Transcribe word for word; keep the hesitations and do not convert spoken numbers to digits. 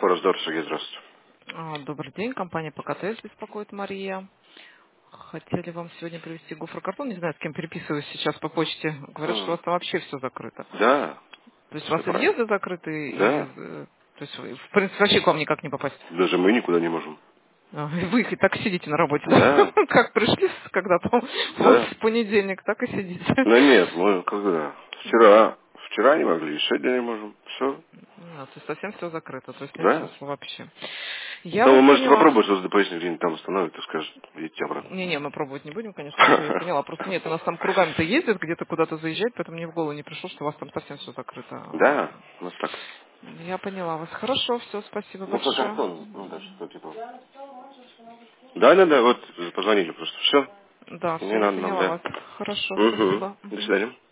Форс-Дор, Сергей, здравствуйте. А, Добрый день, компания ПКТС беспокоит Мария. Хотели вам сегодня привезти гофрокартон, не знаю, с кем переписываюсь сейчас по почте. Говорят, что у М, вас там вообще все закрыто. Да, То есть у все вас и правильно. въезды закрыты, и, Да, э, то есть вы, в принципе, вообще к вам никак не попасть. даже мы никуда не можем. А, и Вы и так сидите на работе, да? Да, Как пришли когда-то вот да. в понедельник, так и сидите. Да нет, мы когда? Вчера. Вчера не могли, сегодня не можем. Все. А, то есть совсем все закрыто, то есть нет Да. смысла вообще. Я Ну, вы вас можете поняла. попробовать, вас пояснить, где-нибудь там остановят и скажет, идите обратно. Не-не, мы пробовать не будем, конечно, все, я поняла. Просто нет, у нас там кругами-то ездят, где-то куда-то заезжать, поэтому мне в голову не пришло, что у вас там совсем все закрыто. Да, у нас так. Я поняла вас. Хорошо, все, спасибо Ну, про большое. картон, ну, да, что типа. Да, да, да, вот позвонили просто. Все. Да, Не все, я надо нам, поняла да. вас. Хорошо, Угу. спасибо. До Мгм. свидания.